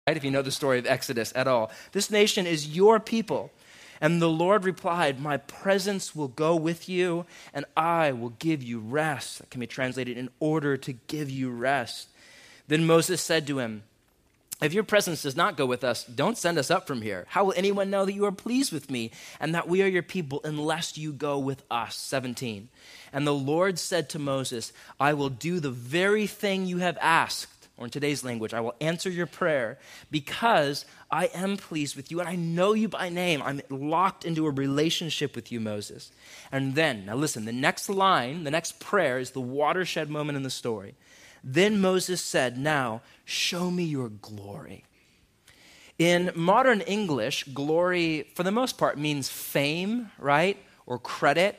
right? If you know the story of Exodus at all. This nation is your people. And the Lord replied, my presence will go with you, and I will give you rest. That can be translated, in order to give you rest. Then Moses said to him, if your presence does not go with us, don't send us up from here. How will anyone know that you are pleased with me and that we are your people unless you go with us? 17. And the Lord said to Moses, I will do the very thing you have asked. Or in today's language, I will answer your prayer because I am pleased with you and I know you by name. I'm locked into a relationship with you, Moses. And then, now listen, the next line, the next prayer is the watershed moment in the story. Then Moses said, now show me your glory. In modern English, glory, for the most part, means fame, right? Or credit.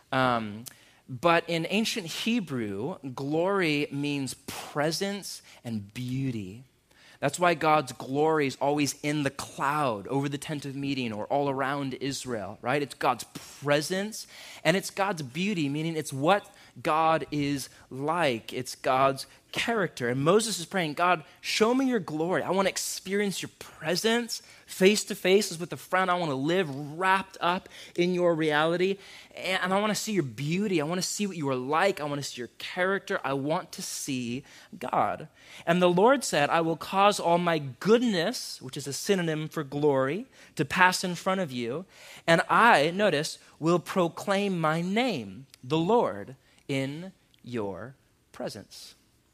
But in ancient Hebrew, glory means presence and beauty. That's why God's glory is always in the cloud over the tent of meeting or all around Israel, right? It's God's presence and it's God's beauty, meaning it's what God is like. It's God's character. And Moses is praying, God, show me your glory. I want to experience your presence face to face, as with a friend. I want to live wrapped up in your reality. And I want to see your beauty. I want to see what you are like. I want to see your character. I want to see God. And the Lord said, I will cause all my goodness, which is a synonym for glory, to pass in front of you. And I, notice, will proclaim my name, the Lord, in your presence.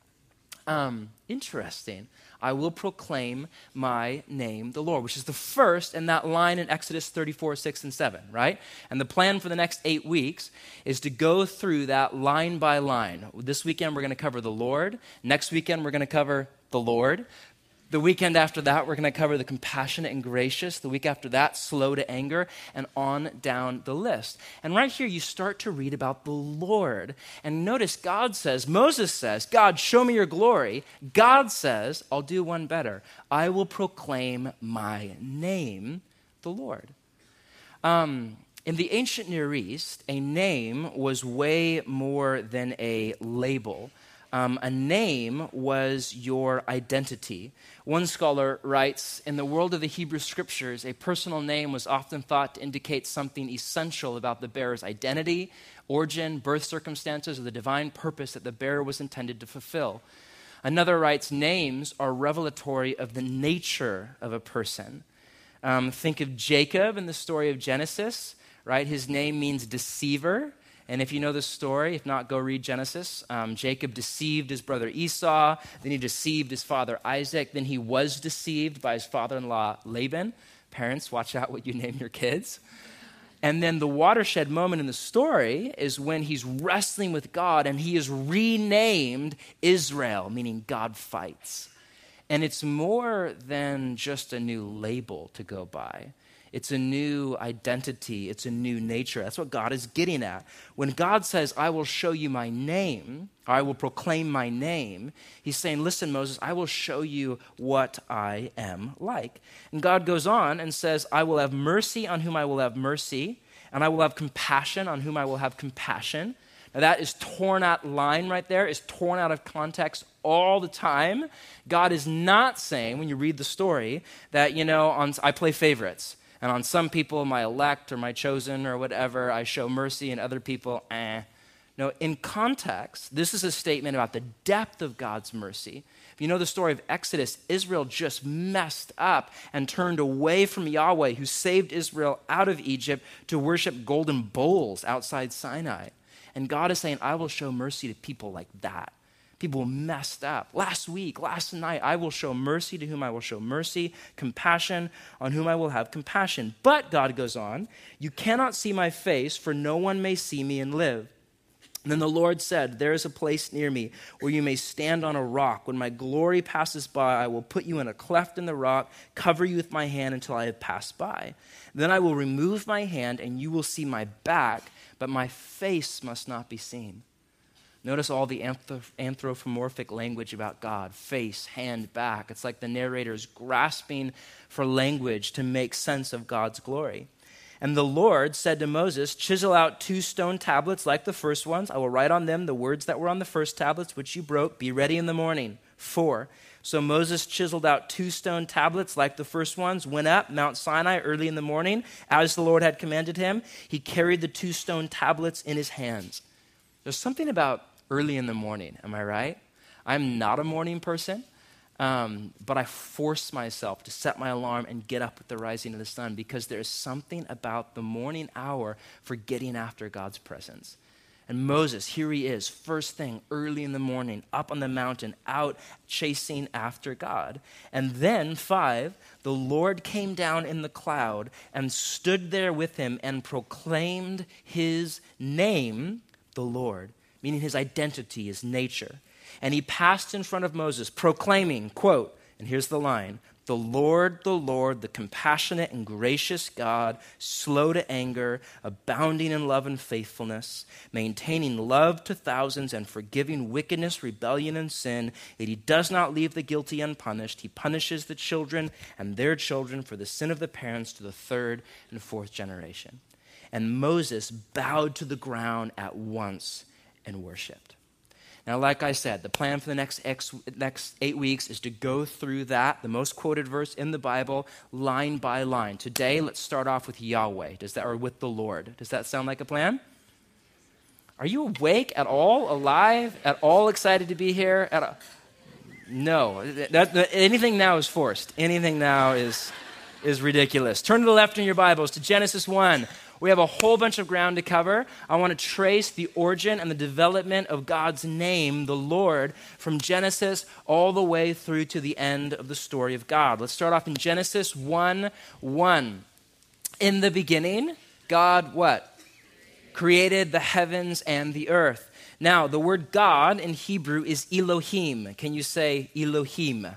Interesting. I will proclaim my name, the Lord, which is the first in that line in Exodus 34, 6, and 7, right? And the plan for the next 8 weeks is to go through that line by line. This weekend, we're going to cover the Lord. Next weekend, we're going to cover the Lord. The weekend after that, we're going to cover the compassionate and gracious. The week after that, slow to anger, and on down the list. And right here, you start to read about the Lord. And notice God says, Moses says, God, show me your glory. God says, I'll do one better. I will proclaim my name, the Lord. In the ancient Near East, a name was way more than a label. A name was your identity. One scholar writes, in the world of the Hebrew Scriptures, a personal name was often thought to indicate something essential about the bearer's identity, origin, birth circumstances, or the divine purpose that the bearer was intended to fulfill. Another writes, names are revelatory of the nature of a person. Think of Jacob in the story of Genesis, right? His name means deceiver. And if you know the story, if not, go read Genesis. Jacob deceived his brother Esau. Then he deceived his father Isaac. Then he was deceived by his father-in-law Laban. Parents, watch out what you name your kids. And then the watershed moment in the story is when he's wrestling with God and he is renamed Israel, meaning God fights. And it's more than just a new label to go by. It's a new identity. It's a new nature. That's what God is getting at. When God says, I will show you my name, or I will proclaim my name, he's saying, listen, Moses, I will show you what I am like. And God goes on and says, I will have mercy on whom I will have mercy, and I will have compassion on whom I will have compassion. Now that is torn out line right there, is torn out of context all the time. God is not saying, when you read the story, that, I play favorites. And on some people, my elect or my chosen or whatever, I show mercy, and other people, No, in context, this is a statement about the depth of God's mercy. If you know the story of Exodus, Israel just messed up and turned away from Yahweh, who saved Israel out of Egypt to worship golden bowls outside Sinai. And God is saying, I will show mercy to people like that. People messed up. Last night, I will show mercy to whom I will show mercy, compassion on whom I will have compassion. But, God goes on, you cannot see my face, for no one may see me and live. And then the Lord said, there is a place near me where you may stand on a rock. When my glory passes by, I will put you in a cleft in the rock, cover you with my hand until I have passed by. Then I will remove my hand, and you will see my back, but my face must not be seen. Notice all the anthropomorphic language about God, face, hand, back. It's like the narrator is grasping for language to make sense of God's glory. And the Lord said to Moses, chisel out 2 stone tablets like the first ones. I will write on them the words that were on the first tablets, which you broke. Be ready in the morning. 4. So Moses chiseled out 2 stone tablets like the first ones, went up Mount Sinai early in the morning, as the Lord had commanded him. He carried the 2 stone tablets in his hands. There's something about early in the morning, am I right? I'm not a morning person, but I force myself to set my alarm and get up with the rising of the sun because there's something about the morning hour for getting after God's presence. And Moses, here he is, first thing, early in the morning, up on the mountain, out chasing after God. And then, 5, the Lord came down in the cloud and stood there with him and proclaimed his name, the Lord, meaning his identity, his nature. And he passed in front of Moses, proclaiming, quote, and here's the line, the Lord, the compassionate and gracious God, slow to anger, abounding in love and faithfulness, maintaining love to thousands and forgiving wickedness, rebellion, and sin, yet he does not leave the guilty unpunished. He punishes the children and their children for the sin of the parents to the 3rd and 4th generation. And Moses bowed to the ground at once and worshiped. Now, like I said, the plan for the next 8 weeks is to go through that, the most quoted verse in the Bible, line by line. Today, let's start off with Yahweh, or with the Lord. Does that sound like a plan? Are you awake at all, alive, at all excited to be here? No. Anything now is forced. Anything now is ridiculous. Turn to the left in your Bibles to Genesis 1. We have a whole bunch of ground to cover. I want to trace the origin and the development of God's name, the Lord, from Genesis all the way through to the end of the story of God. Let's start off in Genesis 1:1. In the beginning, God what? Created the heavens and the earth. Now, the word God in Hebrew is Elohim. Can you say Elohim?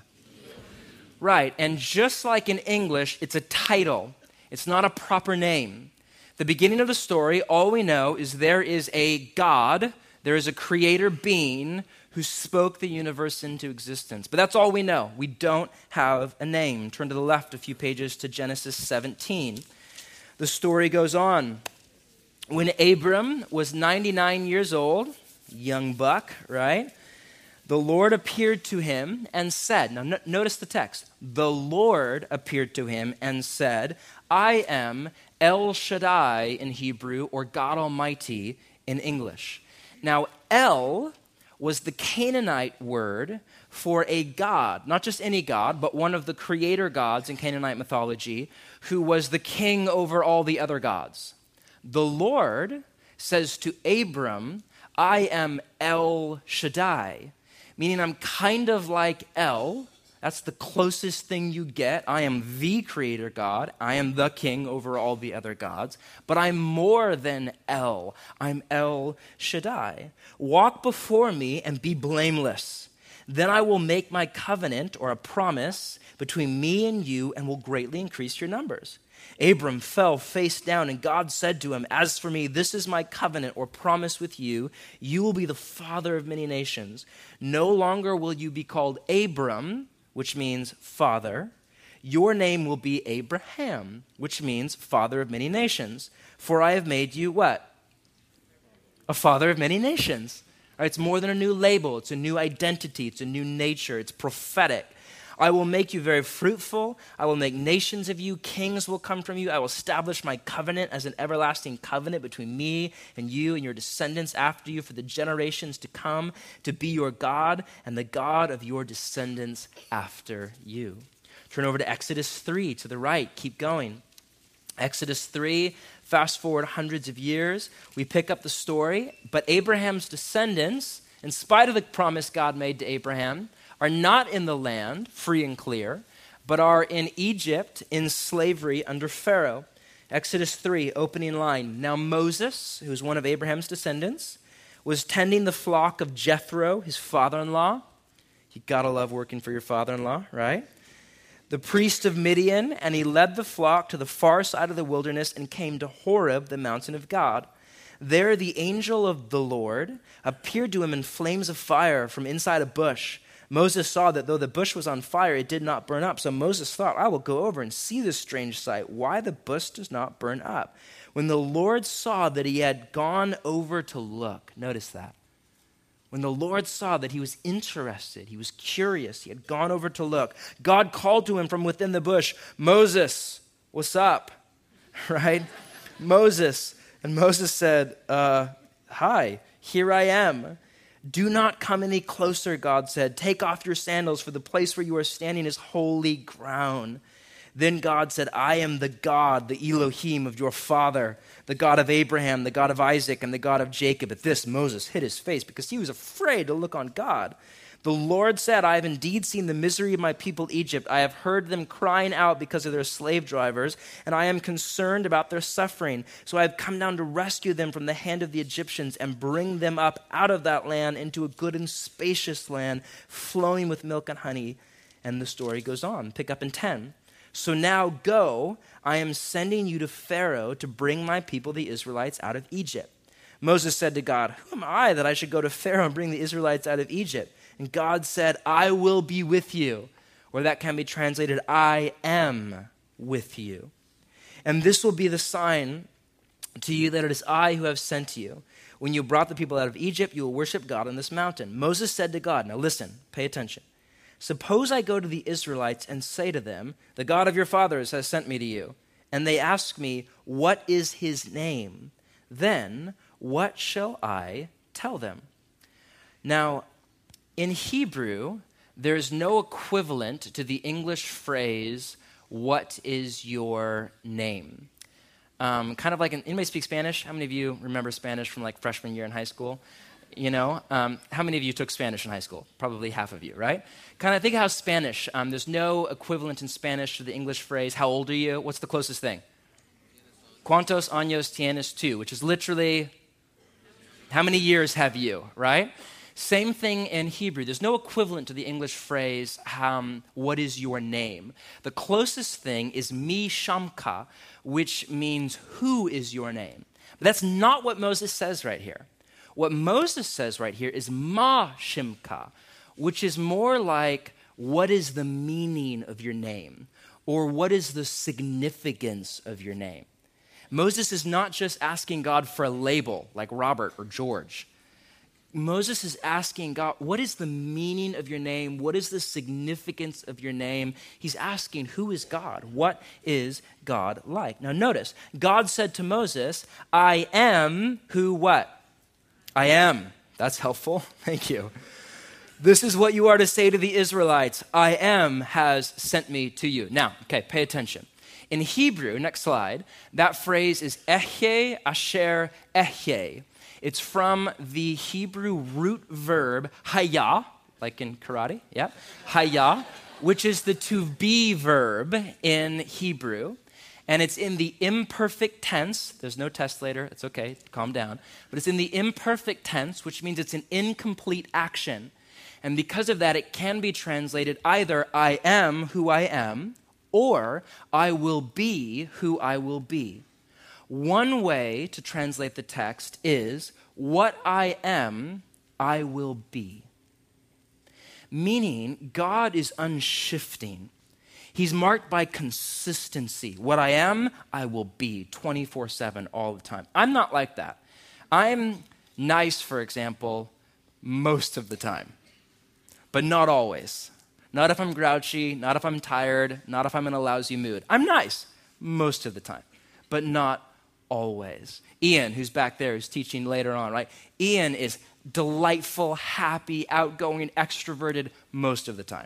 Right, and just like in English, it's a title. It's not a proper name. The beginning of the story, all we know is there is a God, there is a creator being who spoke the universe into existence. But that's all we know. We don't have a name. Turn to the left a few pages to Genesis 17. The story goes on. When Abram was 99 years old, young buck, right? The Lord appeared to him and said, now notice the text. The Lord appeared to him and said, I am El Shaddai in Hebrew, or God Almighty in English. Now, El was the Canaanite word for a god, not just any god, but one of the creator gods in Canaanite mythology, who was the king over all the other gods. The Lord says to Abram, I am El Shaddai, meaning I'm kind of like El. That's the closest thing you get. I am the creator God. I am the king over all the other gods. But I'm more than El. I'm El Shaddai. Walk before me and be blameless. Then I will make my covenant, or a promise, between me and you and will greatly increase your numbers. Abram fell face down, and God said to him, as for me, this is my covenant or promise with you. You will be the father of many nations. No longer will you be called Abram, which means father. Your name will be Abraham, which means father of many nations. For I have made you what? A father of many nations. Right, it's more than a new label. It's a new identity. It's a new nature. It's prophetic. I will make you very fruitful. I will make nations of you. Kings will come from you. I will establish my covenant as an everlasting covenant between me and you and your descendants after you for the generations to come, to be your God and the God of your descendants after you. Turn over to Exodus 3 to the right. Keep going. Exodus 3, fast forward hundreds of years. We pick up the story. But Abraham's descendants, in spite of the promise God made to Abraham, are not in the land, free and clear, but are in Egypt in slavery under Pharaoh. Exodus 3, opening line. Now Moses, who is one of Abraham's descendants, was tending the flock of Jethro, his father-in-law. You gotta love working for your father-in-law, right? The priest of Midian, and he led the flock to the far side of the wilderness and came to Horeb, the mountain of God. There the angel of the Lord appeared to him in flames of fire from inside a bush. Moses saw that though the bush was on fire, it did not burn up. So Moses thought, I will go over and see this strange sight, why the bush does not burn up. When the Lord saw that he had gone over to look, notice that. When the Lord saw that he was interested, he was curious, he had gone over to look, God called to him from within the bush, Moses, what's up? Right? Moses. And Moses said, hi, here I am. Do not come any closer, God said. Take off your sandals, for the place where you are standing is holy ground. Then God said, I am the God, the Elohim of your father, the God of Abraham, the God of Isaac, and the God of Jacob. At this, Moses hid his face because he was afraid to look on God. The Lord said, I have indeed seen the misery of my people Egypt. I have heard them crying out because of their slave drivers, and I am concerned about their suffering. So I have come down to rescue them from the hand of the Egyptians and bring them up out of that land into a good and spacious land, flowing with milk and honey. And the story goes on. Pick up in 10. So now go, I am sending you to Pharaoh to bring my people, the Israelites, out of Egypt. Moses said to God, who am I that I should go to Pharaoh and bring the Israelites out of Egypt? And God said, I will be with you. Or that can be translated, I am with you. And this will be the sign to you that it is I who have sent you. When you brought the people out of Egypt, you will worship God on this mountain. Moses said to God, now listen, pay attention. Suppose I go to the Israelites and say to them, the God of your fathers has sent me to you. And they ask me, what is his name? Then what shall I tell them? Now, in Hebrew, there's no equivalent to the English phrase, what is your name? Kind of like, anybody speak Spanish? How many of you remember Spanish from like freshman year in high school? You know, how many of you took Spanish in high school? Probably half of you, right? Kind of think of how Spanish, there's no equivalent in Spanish to the English phrase, how old are you? What's the closest thing? ¿Cuántos años tienes tú? Which is literally, how many years have you, right? Same thing in Hebrew. There's no equivalent to the English phrase, what is your name? The closest thing is mi shamka, which means who is your name? But that's not what Moses says right here. What Moses says right here is ma shimka, which is more like, what is the meaning of your name? Or what is the significance of your name? Moses is not just asking God for a label like Robert or George. Moses is asking God, what is the meaning of your name? What is the significance of your name? He's asking, who is God? What is God like? Now notice, God said to Moses, I am who what? I am. That's helpful. Thank you. This is what you are to say to the Israelites. I am has sent me to you. Now, okay, pay attention. In Hebrew, next slide, that phrase is ehyeh asher ehyeh. It's from the Hebrew root verb hayah, like in karate, yeah, hayah, which is the to be verb in Hebrew. And it's in the imperfect tense. There's no test later. It's okay. Calm down. But it's in the imperfect tense, which means it's an incomplete action. And because of that, it can be translated either I am who I am, or I will be who I will be. One way to translate the text is, what I am, I will be. Meaning, God is unshifting. He's marked by consistency. What I am, I will be 24/7 all the time. I'm not like that. I'm nice, for example, most of the time, but not always. Not if I'm grouchy, not if I'm tired, not if I'm in a lousy mood. I'm nice most of the time, but not always. Ian, who's back there, who's teaching later on, right? Ian is delightful, happy, outgoing, extroverted most of the time.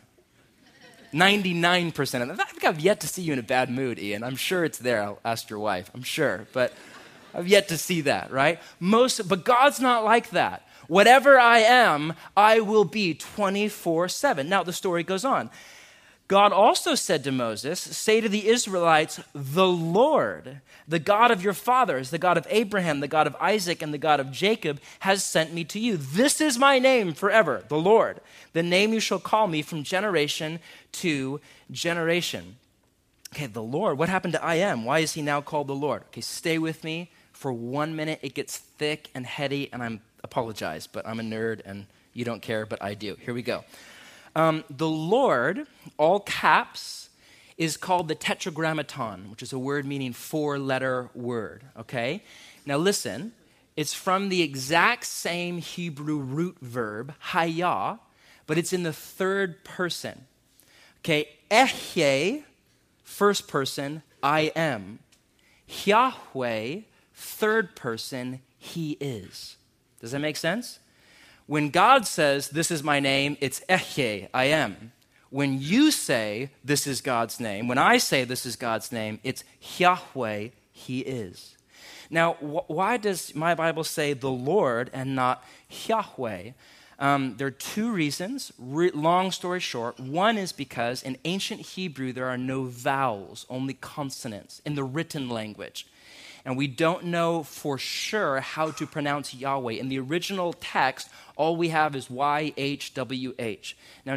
99% of them. I think I've yet to see you in a bad mood, Ian. I'm sure it's there. I'll ask your wife. I'm sure. But I've yet to see that, right? But God's not like that. Whatever I am, I will be 24/7. Now, the story goes on. God also said to Moses, say to the Israelites, the Lord, the God of your fathers, the God of Abraham, the God of Isaac, and the God of Jacob, has sent me to you. This is my name forever, the Lord, the name you shall call me from generation to generation. Okay, the Lord, what happened to I am? Why is he now called the Lord? Okay, stay with me for 1 minute. It gets thick and heady, and I apologize, but I'm a nerd, and you don't care, but I do. Here we go. The Lord, all caps, is called the tetragrammaton, which is a word meaning 4-letter word, okay? Now listen, It's from the exact same Hebrew root verb, hayah, but it's in the third person. Okay, Ehyeh, first person, I am. Yahweh, third person, he is. Does that make sense? When God says, this is my name, it's Ehyeh, I am. When you say, this is God's name, when I say this is God's name, it's Yahweh, he is. Now, why does my Bible say the Lord and not Yahweh? There are two reasons, long story short. One is because in ancient Hebrew, there are no vowels, only consonants in the written language. And we don't know for sure how to pronounce Yahweh. In the original text, all we have is YHWH. Now,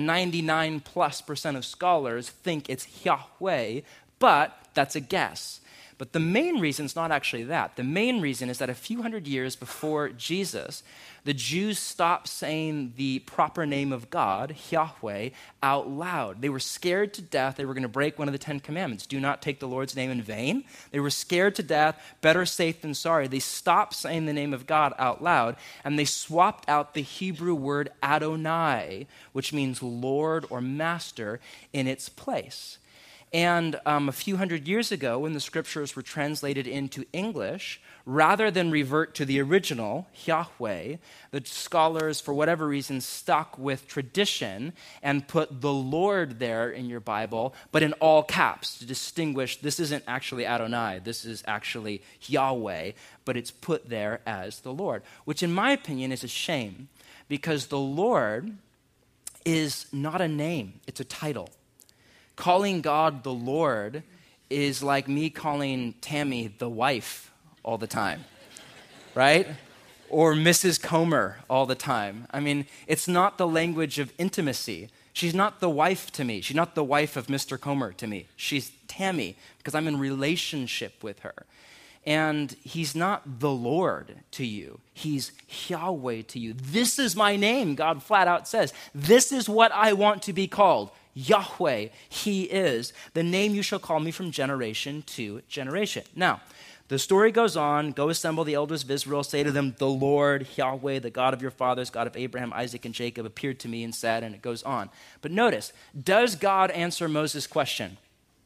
99+% of scholars think it's Yahweh, but that's a guess. But the main reason is not actually that. The main reason is that a few hundred years before Jesus, the Jews stopped saying the proper name of God, Yahweh, out loud. They were scared to death they were going to break one of the 10 commandments. Do not take the Lord's name in vain. They were scared to death, better safe than sorry. They stopped saying the name of God out loud, and they swapped out the Hebrew word Adonai, which means Lord or Master, in its place. And a few hundred years ago, when the scriptures were translated into English, rather than revert to the original, Yahweh, the scholars, for whatever reason, stuck with tradition and put the Lord there in your Bible, but in all caps to distinguish this isn't actually Adonai, this is actually Yahweh, but it's put there as the Lord, which in my opinion is a shame, because the Lord is not a name, it's a title. Calling God the Lord is like me calling Tammy the wife all the time, right? Or Mrs. Comer all the time. I mean, it's not the language of intimacy. She's not the wife to me. She's not the wife of Mr. Comer to me. She's Tammy because I'm in relationship with her. And he's not the Lord to you. He's Yahweh to you. This is my name, God flat out says. This is what I want to be called. Yahweh, he is the name you shall call me from generation to generation. Now, the story goes on. Go assemble the elders of Israel. Say to them, the Lord, Yahweh, the God of your fathers, God of Abraham, Isaac, and Jacob, appeared to me and said, and it goes on. But notice, does God answer Moses' question?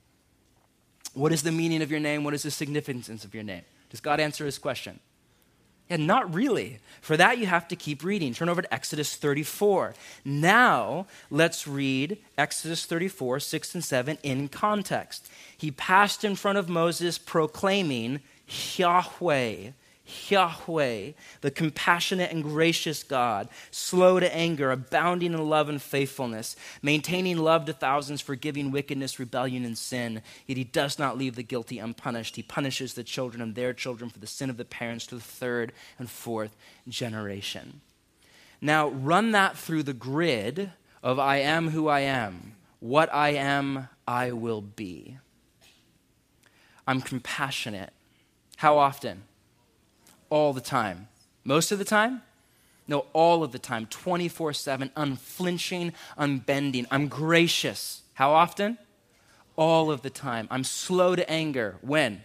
What is the meaning of your name? What is the significance of your name? Does God answer his question? Yeah, not really. For that, you have to keep reading. Turn over to Exodus 34. Now, let's read Exodus 34, 6 and 7 in context. He passed in front of Moses proclaiming, Yahweh, Yahweh, the compassionate and gracious God, slow to anger, abounding in love and faithfulness, maintaining love to thousands, forgiving wickedness, rebellion, and sin. Yet he does not leave the guilty unpunished. He punishes the children and their children for the sin of the parents to the third and fourth generation. Now, run that through the grid of I am who I am. What I am, I will be. I'm compassionate. How often? All the time. Most of the time? No, all of the time. 24/7, unflinching, unbending. I'm gracious. How often? All of the time. I'm slow to anger. When?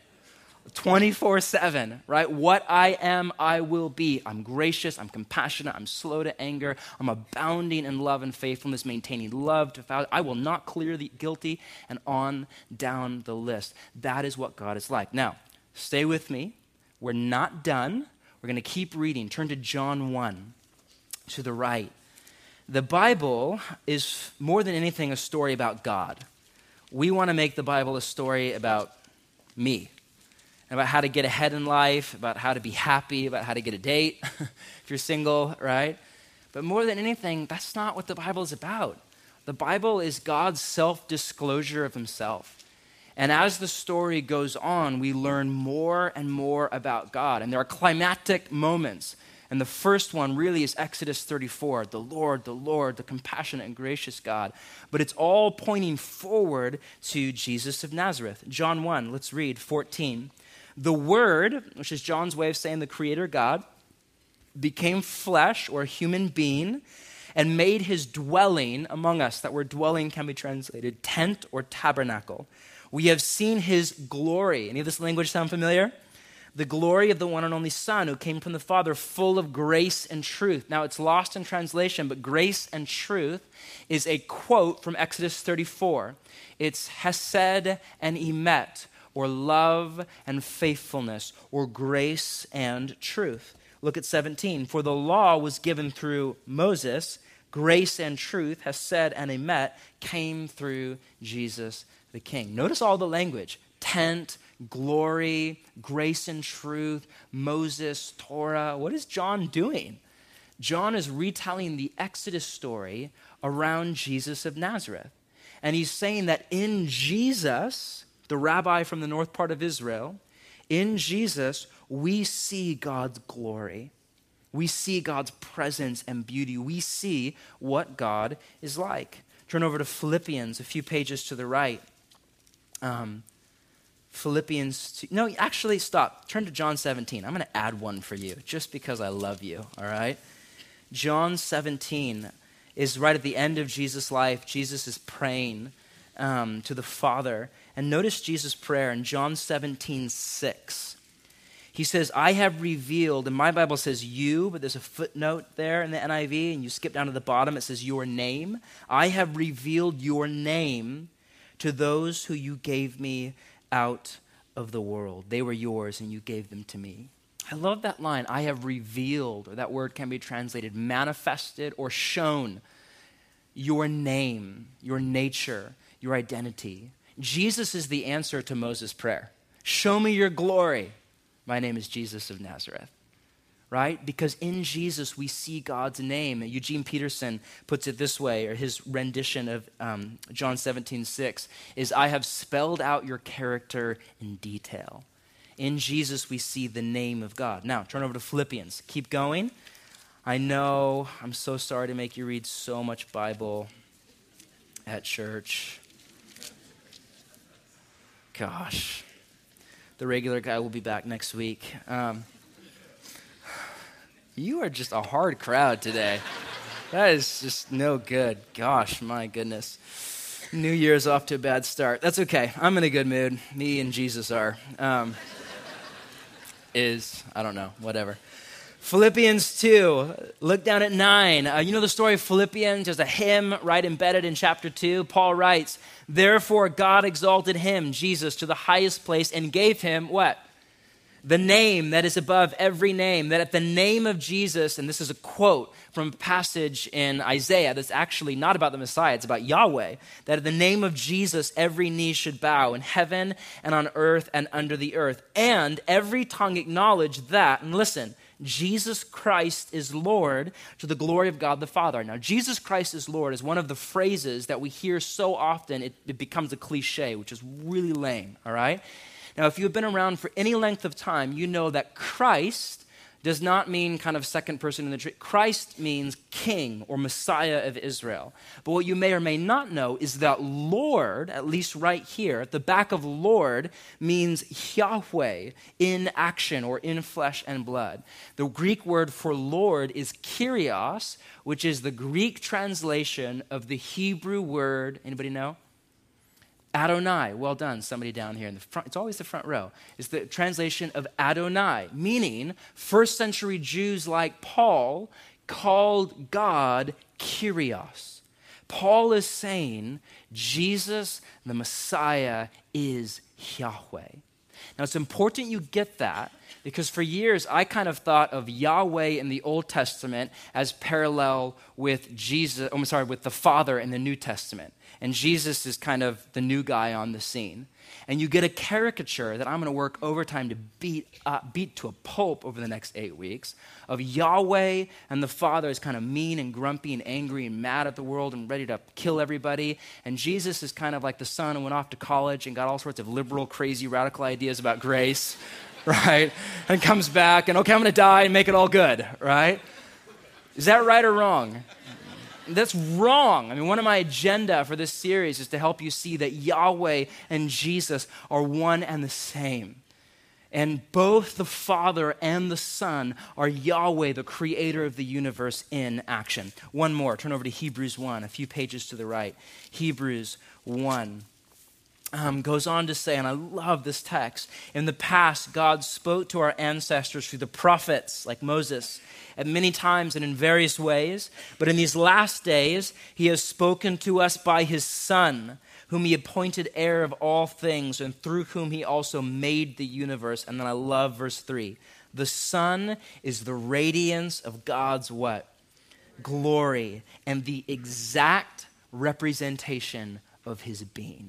24/7, right? What I am, I will be. I'm gracious, I'm compassionate, I'm slow to anger, I'm abounding in love and faithfulness, maintaining love to thousands. I will not clear the guilty, and on down the list. That is what God is like. Now, stay with me. We're not done. We're going to keep reading. Turn to John 1 to the right. The Bible is more than anything a story about God. We want to make the Bible a story about me, about how to get ahead in life, about how to be happy, about how to get a date if you're single, right? But more than anything, that's not what the Bible is about. The Bible is God's self-disclosure of himself. And as the story goes on, we learn more and more about God. And there are climactic moments. And the first one really is Exodus 34, the Lord, the compassionate and gracious God. But it's all pointing forward to Jesus of Nazareth. John 1, let's read 14. The Word, which is John's way of saying the Creator God, became flesh or human being and made his dwelling among us. That word dwelling can be translated tent or tabernacle. We have seen his glory. Any of this language sound familiar? the glory of the one and only Son who came from the Father, full of grace and truth. Now, it's lost in translation, but grace and truth is a quote from Exodus 34. It's hesed and emet, or love and faithfulness, or grace and truth. Look at 17. For the law was given through Moses, grace and truth, hesed and emet, came through Jesus the King. Notice all the language. Tent, glory, grace and truth, Moses, Torah. What is John doing? John is retelling the Exodus story around Jesus of Nazareth. And he's saying that in Jesus, the rabbi from the north part of Israel, in Jesus, we see God's glory. We see God's presence and beauty. We see what God is like. Turn over to Philippians, a few pages to the right. Philippians 2. No, actually, stop. Turn to John 17. I'm going to add one for you just because I love you, all right? John 17 is right at the end of Jesus' life. Jesus is praying to the Father. And notice Jesus' prayer in John 17:6. He says, I have revealed, and my Bible says you, but there's a footnote there in the NIV, and you skip down to the bottom, it says your name. I have revealed your name to those who you gave me out of the world. They were yours, and you gave them to me. I love that line, I have revealed, or that word can be translated manifested or shown your name, your nature, your identity. Jesus is the answer to Moses' prayer. Show me your glory. My name is Jesus of Nazareth, right? Because in Jesus we see God's name. Eugene Peterson puts it this way, or his rendition of John 17:6 is, I have spelled out your character in detail. In Jesus we see the name of God. Now, turn over to Philippians. Keep going. I know, I'm so sorry to make you read so much Bible at church. Gosh. The regular guy will be back next week. You are just a hard crowd today. That is just no good. Gosh, my goodness. New Year's off to a bad start. That's okay. I'm in a good mood. Me and Jesus are. I don't know, whatever. Philippians 2, look down at 9. You know the story of Philippians? There's a hymn right embedded in chapter 2. Paul writes, therefore God exalted him, Jesus, to the highest place and gave him what? The name that is above every name, that at the name of Jesus, and this is a quote from a passage in Isaiah that's actually not about the Messiah, it's about Yahweh, that at the name of Jesus every knee should bow in heaven and on earth and under the earth, and every tongue acknowledge that, and listen, Jesus Christ is Lord to the glory of God the Father. Now, Jesus Christ is Lord is one of the phrases that we hear so often, it becomes a cliche, which is really lame, all right? Now, if you've been around for any length of time, you know that Christ does not mean kind of second person in the tree. Christ means king or Messiah of Israel. But what you may or may not know is that Lord, at least right here, at the back of Lord, means Yahweh in action or in flesh and blood. The Greek word for Lord is Kyrios, which is the Greek translation of the Hebrew word, anybody know? Adonai. Well done, somebody down here in the front. It's always the front row. It's the translation of Adonai, meaning first century Jews like Paul called God Kyrios. Paul is saying Jesus, the Messiah, is Yahweh. Now, it's important you get that because for years I kind of thought of Yahweh in the Old Testament as parallel with with the Father in the New Testament. And Jesus is kind of the new guy on the scene. And you get a caricature that I'm going to work overtime to beat to a pulp over the next 8 weeks of Yahweh and the Father is kind of mean and grumpy and angry and mad at the world and ready to kill everybody. And Jesus is kind of like the son who went off to college and got all sorts of liberal, crazy, radical ideas about grace, right? And comes back and, okay, I'm going to die and make it all good, right? Is that right or wrong? That's wrong. I mean, one of my agenda for this series is to help you see that Yahweh and Jesus are one and the same. And both the Father and the Son are Yahweh, the creator of the universe in action. One more. Turn over to Hebrews 1, a few pages to the right. Hebrews 1. goes on to say, and I love this text, in the past, God spoke to our ancestors through the prophets like Moses at many times and in various ways. But in these last days, he has spoken to us by his Son, whom he appointed heir of all things and through whom he also made the universe. And then I love verse 3. The Son is the radiance of God's what? Glory and the exact representation of his being.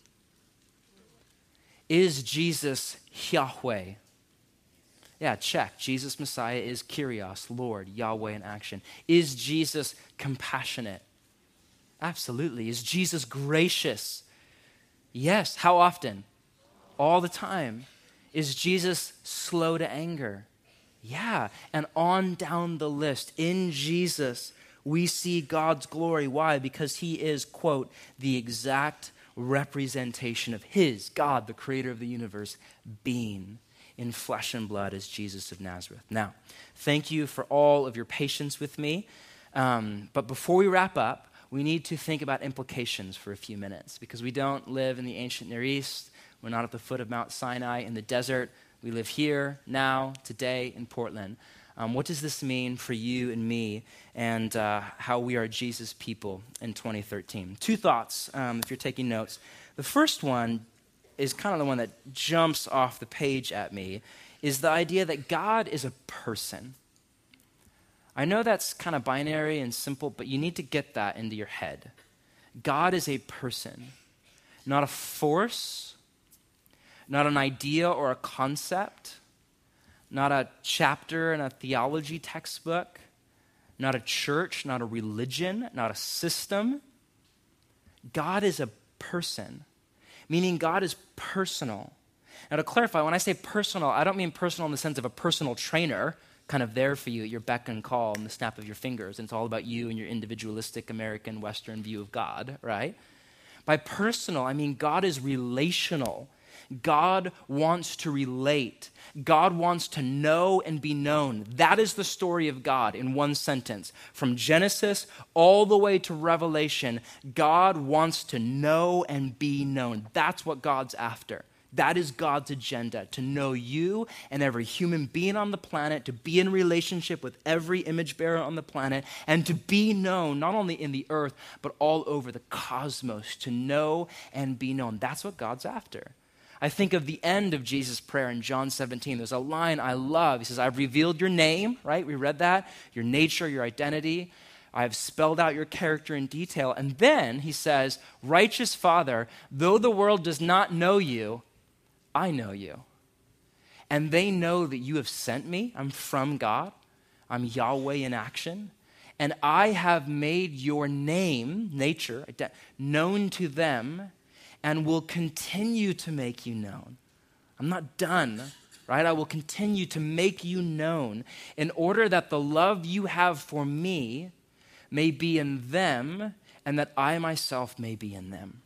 Is Jesus Yahweh? Yeah, check. Jesus Messiah is Kyrios, Lord, Yahweh in action. Is Jesus compassionate? Absolutely. Is Jesus gracious? Yes. How often? All the time. Is Jesus slow to anger? Yeah. And on down the list. In Jesus, we see God's glory. Why? Because he is, quote, the exact representation of his, God, the creator of the universe, being in flesh and blood as Jesus of Nazareth. Now, thank you for all of your patience with me. But before we wrap up, we need to think about implications for a few minutes because we don't live in the ancient Near East. We're not at the foot of Mount Sinai in the desert. We live here, now, today in Portland. What does this mean for you and me and how we are Jesus people in 2013? Two thoughts, if you're taking notes. The first one is kind of the one that jumps off the page at me, is the idea that God is a person. I know that's kind of binary and simple, but you need to get that into your head. God is a person, not a force, not an idea or a concept, not a chapter in a theology textbook, not a church, not a religion, not a system. God is a person, meaning God is personal. Now to clarify, when I say personal, I don't mean personal in the sense of a personal trainer kind of there for you at your beck and call and the snap of your fingers. And it's all about you and your individualistic American Western view of God, right? By personal, I mean God is relational. God wants to relate. God wants to know and be known. That is the story of God in one sentence. From Genesis all the way to Revelation, God wants to know and be known. That's what God's after. That is God's agenda, to know you and every human being on the planet, to be in relationship with every image bearer on the planet, and to be known not only in the earth, but all over the cosmos, to know and be known. That's what God's after. I think of the end of Jesus' prayer in John 17. There's a line I love. He says, I've revealed your name, right? We read that. Your nature, your identity. I have spelled out your character in detail. And then he says, righteous Father, though the world does not know you, I know you. And they know that you have sent me. I'm from God. I'm Yahweh in action. And I have made your name, nature, known to them and will continue to make you known. I'm not done, right? I will continue to make you known in order that the love you have for me may be in them and that I myself may be in them.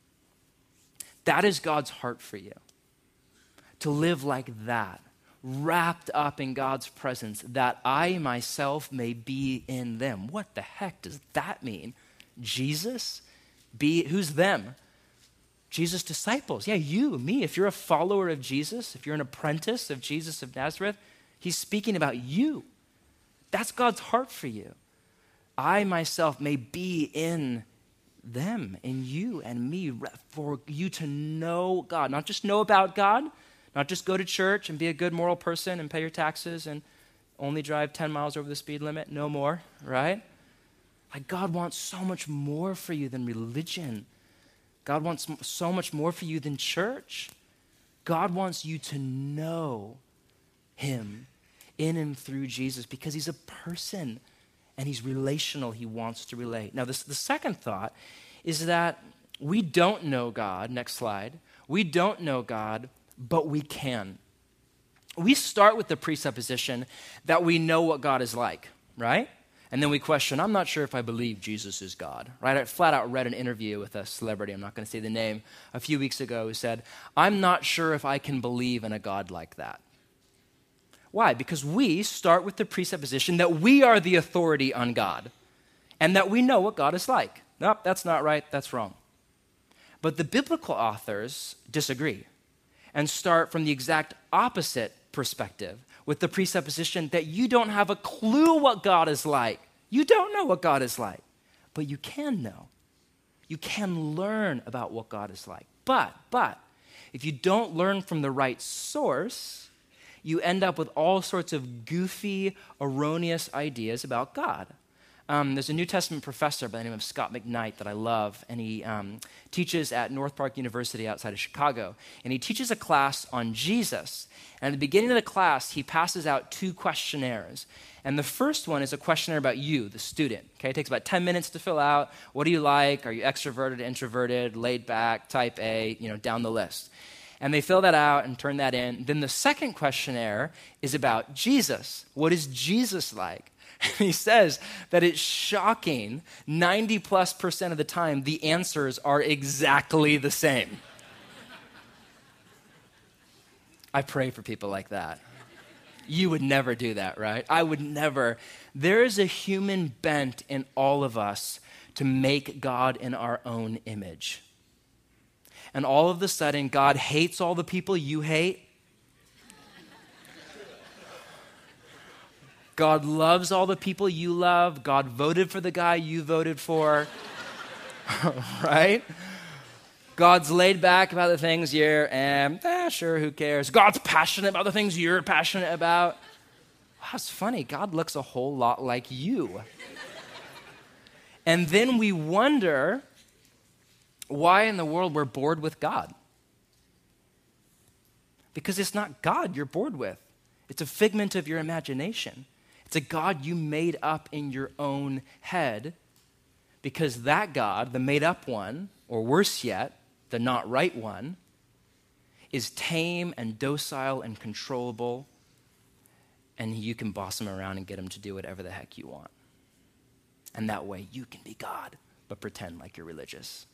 That is God's heart for you. To live like that, wrapped up in God's presence, that I myself may be in them. What the heck does that mean? Jesus? Who's them? Jesus' disciples. Yeah, you, me. If you're a follower of Jesus, if you're an apprentice of Jesus of Nazareth, he's speaking about you. That's God's heart for you. I myself may be in them, in you and me, for you to know God. Not just know about God, not just go to church and be a good moral person and pay your taxes and only drive 10 miles over the speed limit, no more, right? Like God wants so much more for you than religion. God wants so much more for you than church. God wants you to know him in and through Jesus because he's a person and he's relational. He wants to relate. Now, the second thought is that we don't know God. Next slide. We don't know God, but we can. We start with the presupposition that we know what God is like, right? And then we question, I'm not sure if I believe Jesus is God, right? I flat out read an interview with a celebrity, I'm not going to say the name, a few weeks ago who said, I'm not sure if I can believe in a God like that. Why? Because we start with the presupposition that we are the authority on God and that we know what God is like. Nope, that's not right, that's wrong. But the biblical authors disagree and start from the exact opposite perspective with the presupposition that you don't have a clue what God is like. You don't know what God is like, but you can know. You can learn about what God is like. But if you don't learn from the right source, you end up with all sorts of goofy, erroneous ideas about God. There's a New Testament professor by the name of Scott McKnight that I love, and he teaches at North Park University outside of Chicago, and he teaches a class on Jesus. And at the beginning of the class, he passes out 2 questionnaires. And the first one is a questionnaire about you, the student. Okay, it takes about 10 minutes to fill out. What do you like? Are you extroverted, introverted, laid back, type A, down the list. And they fill that out and turn that in. Then the second questionnaire is about Jesus. What is Jesus like? And he says that it's shocking, 90+% of the time, the answers are exactly the same. I pray for people like that. You would never do that, right? I would never. There is a human bent in all of us to make God in our own image. And all of a sudden, God hates all the people you hate. God loves all the people you love. God voted for the guy you voted for. Right? God's laid back about the things you're, sure, who cares? God's passionate about the things you're passionate about. Wow, it's funny. God looks a whole lot like you. And then we wonder why in the world we're bored with God. Because it's not God you're bored with. It's a figment of your imagination. It's a God you made up in your own head, because that God, the made up one, or worse yet, the not right one, is tame and docile and controllable, and you can boss him around and get him to do whatever the heck you want. And that way you can be God, but pretend like you're religious.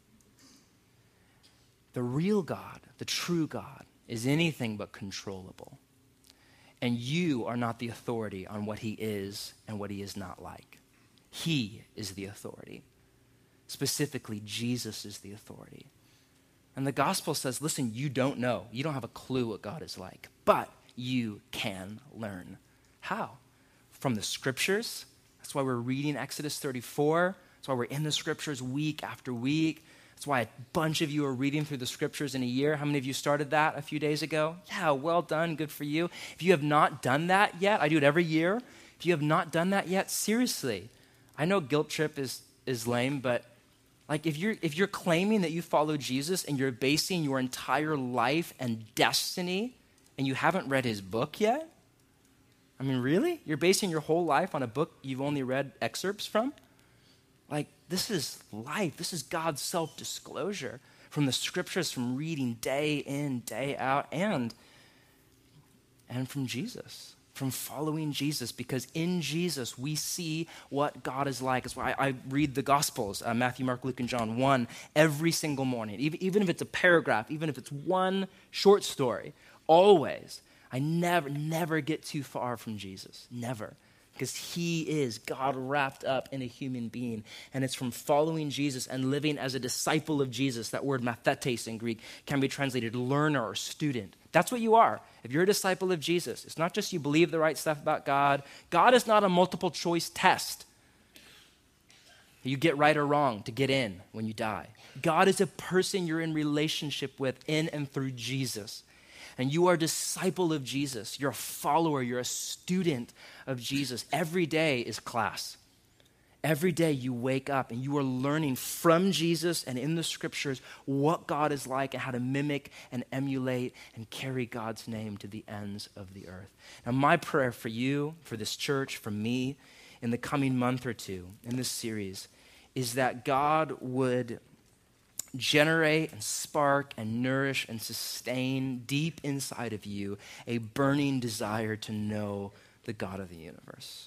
The real God, the true God, is anything but controllable. And you are not the authority on what he is and what he is not like. He is the authority. Specifically, Jesus is the authority. And the gospel says, listen, you don't know. You don't have a clue what God is like. But you can learn. How? From the scriptures. That's why we're reading Exodus 34. That's why we're in the scriptures week after week. That's why a bunch of you are reading through the scriptures in a year. How many of you started that a few days ago? Yeah, well done, good for you. If you have not done that yet, I do it every year. If you have not done that yet, seriously, I know guilt trip is lame, but like if you're claiming that you follow Jesus and you're basing your entire life and destiny and you haven't read his book yet, I mean, really? You're basing your whole life on a book you've only read excerpts from? Like, this is life. This is God's self-disclosure from the scriptures, from reading day in, day out, and from Jesus, from following Jesus, because in Jesus we see what God is like. That's why I read the Gospels, Matthew, Mark, Luke, and John 1 every single morning, even if it's a paragraph, even if it's one short story, always. I never get too far from Jesus, never. Because he is God wrapped up in a human being. And it's from following Jesus and living as a disciple of Jesus. That word mathetes in Greek can be translated learner or student. That's what you are. If you're a disciple of Jesus, it's not just you believe the right stuff about God. God is not a multiple choice test. You get right or wrong to get in when you die. God is a person you're in relationship with in and through Jesus. And you are a disciple of Jesus. You're a follower. You're a student of Jesus. Every day is class. Every day you wake up and you are learning from Jesus and in the scriptures what God is like and how to mimic and emulate and carry God's name to the ends of the earth. Now, my prayer for you, for this church, for me, in the coming month or two in this series is that God would generate and spark and nourish and sustain deep inside of you a burning desire to know the God of the universe.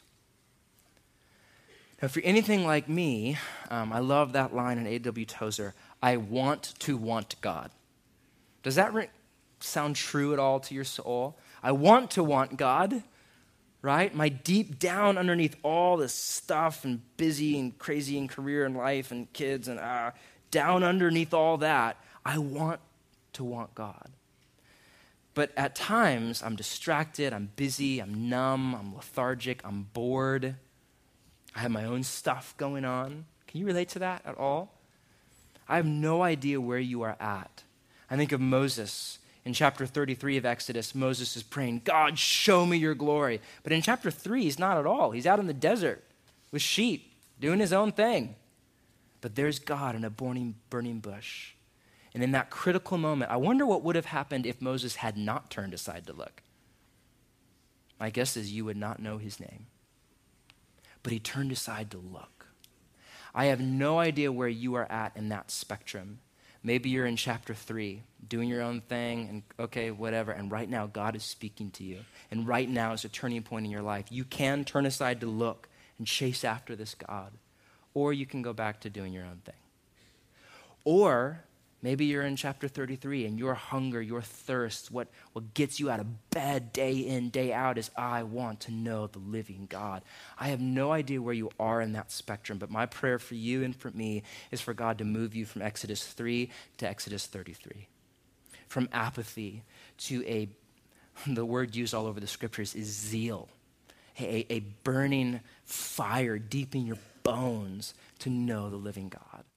Now, if you're anything like me, I love that line in A.W. Tozer, I want to want God. Does that sound true at all to your soul? I want to want God, right? My deep down underneath all this stuff and busy and crazy and career and life and kids and down underneath all that, I want to want God. But at times, I'm distracted, I'm busy, I'm numb, I'm lethargic, I'm bored. I have my own stuff going on. Can you relate to that at all? I have no idea where you are at. I think of Moses. In chapter 33 of Exodus, Moses is praying, God, show me your glory. But in chapter 3, he's not at all. He's out in the desert with sheep, doing his own thing. But there's God in a burning bush. And in that critical moment, I wonder what would have happened if Moses had not turned aside to look. My guess is you would not know his name. But he turned aside to look. I have no idea where you are at in that spectrum. Maybe you're in chapter 3, doing your own thing, and okay, whatever. And right now, God is speaking to you. And right now is a turning point in your life. You can turn aside to look and chase after this God. Or you can go back to doing your own thing. Or maybe you're in chapter 33 and your hunger, your thirst, what gets you out of bed day in, day out is, I want to know the living God. I have no idea where you are in that spectrum, but my prayer for you and for me is for God to move you from Exodus 3 to Exodus 33. From apathy to the word used all over the scriptures is zeal. A burning fire deep in your bones to know the living God.